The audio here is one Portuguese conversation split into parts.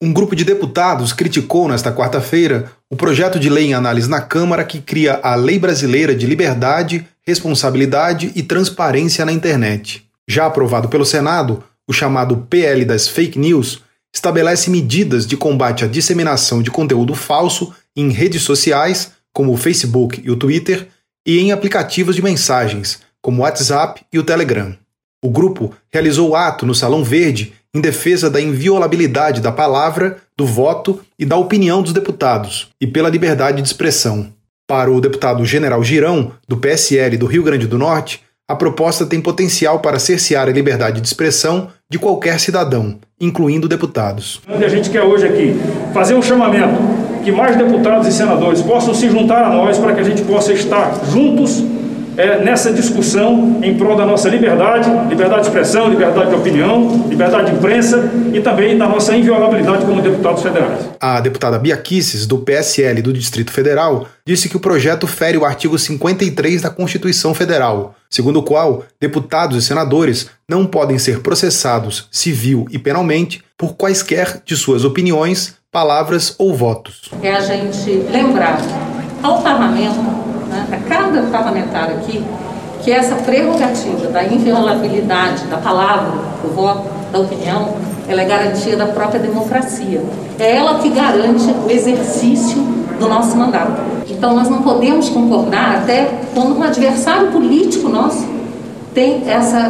Um grupo de deputados criticou nesta quarta-feira o projeto de lei em análise na Câmara que cria a Lei Brasileira de Liberdade, Responsabilidade e Transparência na Internet. Já aprovado pelo Senado, o chamado PL das Fake News estabelece medidas de combate à disseminação de conteúdo falso em redes sociais, como o Facebook e o Twitter, e em aplicativos de mensagens, como o WhatsApp e o Telegram. O grupo realizou ato no Salão Verde em defesa da inviolabilidade da palavra, do voto e da opinião dos deputados, e pela liberdade de expressão. Para o deputado General Girão, do PSL do Rio Grande do Norte, a proposta tem potencial para cercear a liberdade de expressão de qualquer cidadão, incluindo deputados. A gente quer hoje aqui fazer um chamamento que mais deputados e senadores possam se juntar a nós para que a gente possa estar juntos nessa discussão em prol da nossa liberdade de expressão, liberdade de opinião, liberdade de imprensa e também da nossa inviolabilidade como deputados federais. A deputada Bia Kicis, do PSL do Distrito Federal, disse que o projeto fere o artigo 53 da Constituição Federal, segundo o qual deputados e senadores não podem ser processados civil e penalmente por quaisquer de suas opiniões, palavras ou votos. É a gente lembrar ao parlamento, a cada parlamentar aqui, que essa prerrogativa da inviolabilidade da palavra, do voto, da opinião, ela é garantia da própria democracia. É ela que garante o exercício do nosso mandato. Então nós não podemos concordar até quando um adversário político nosso tem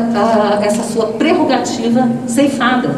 essa sua prerrogativa ceifada.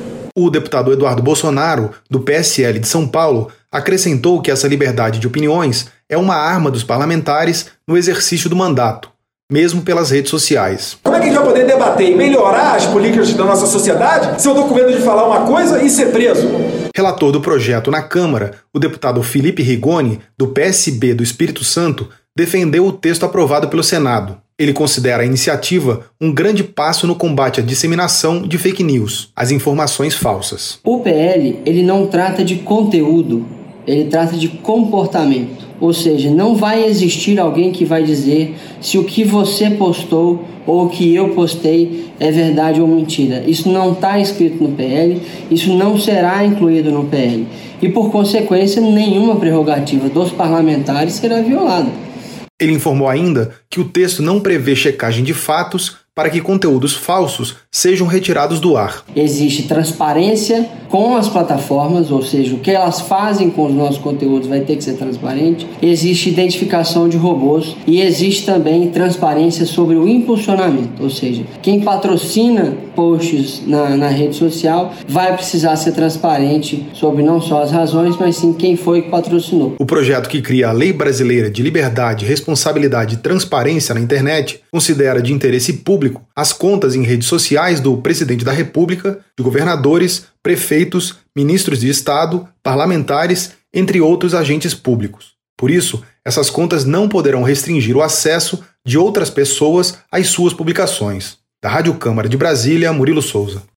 O deputado Eduardo Bolsonaro, do PSL de São Paulo, acrescentou que essa liberdade de opiniões é uma arma dos parlamentares no exercício do mandato, mesmo pelas redes sociais. Como é que a gente vai poder debater e melhorar as políticas da nossa sociedade se eu estou com medo de falar uma coisa e ser preso? Relator do projeto na Câmara, o deputado Felipe Rigoni, do PSB do Espírito Santo, defendeu o texto aprovado pelo Senado. Ele considera a iniciativa um grande passo no combate à disseminação de fake news, as informações falsas. O PL, ele não trata de conteúdo, ele trata de comportamento. Ou seja, não vai existir alguém que vai dizer se o que você postou ou o que eu postei é verdade ou mentira. Isso não está escrito no PL, isso não será incluído no PL. E, por consequência, nenhuma prerrogativa dos parlamentares será violada. Ele informou ainda que o texto não prevê checagem de fatos para que conteúdos falsos sejam retirados do ar. Existe transparência com as plataformas, ou seja, o que elas fazem com os nossos conteúdos vai ter que ser transparente. Existe identificação de robôs e existe também transparência sobre o impulsionamento, ou seja, quem patrocina posts na rede social vai precisar ser transparente sobre não só as razões, mas sim quem foi que patrocinou. O projeto que cria a Lei Brasileira de Liberdade, Responsabilidade e Transparência na Internet considera de interesse público as contas em redes sociais do presidente da República, de governadores, prefeitos, ministros de Estado, parlamentares, entre outros agentes públicos. Por isso, essas contas não poderão restringir o acesso de outras pessoas às suas publicações. Da Rádio Câmara de Brasília, Murilo Souza.